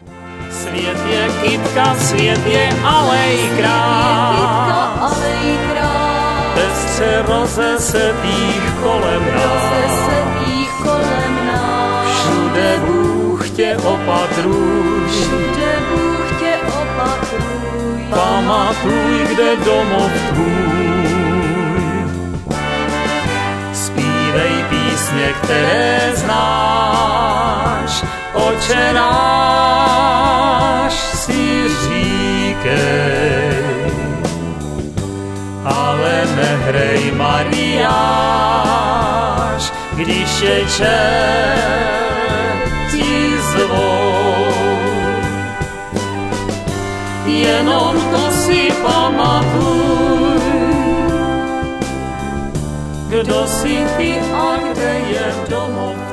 Svět je kytka, svět je alejkrát, pestře rozesetých kolem nás. Všude Bůh tě opatruj, pamatuj, kde domov tvůj. Zpívej písně, které znáš, Otče náš si říkej, ale nehrej Mariáš, když je čerti zvou. Jenom to si pamatuj, kdo jsi ty a kde je domov.